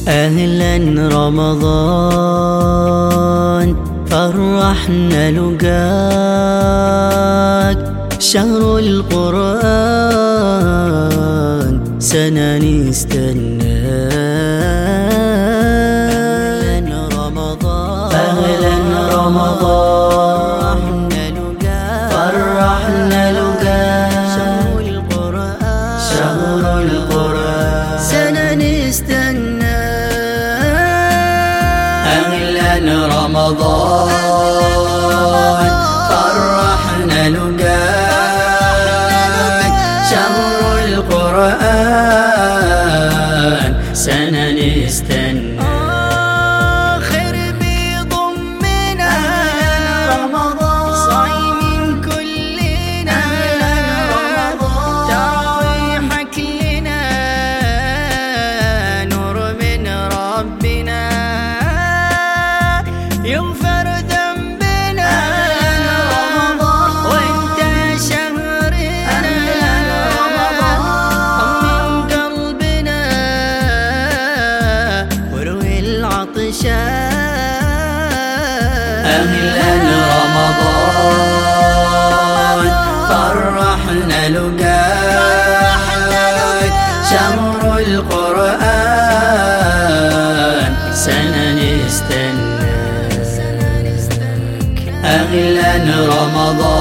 أهلا رمضان فرحنا لقاك، شهر القرآن سنة نستناك. أهلا رمضان أهلا رمضان فرحنا لقاك، شهر القرآن سنة نستناك. أهلا رمضان فرحنا لقاك، شهر القرآن سنة نستناك. آخر بيضمنا رمضان، صايمين كلنا تراويحك لنا نور من ربنا، يغفر ذنبنا وانت شهرنا من قلبنا وروي العطشان. أهلا رمضان فرحنا لقاك، شهر القرآن سنة نستناك. أهلا رمضان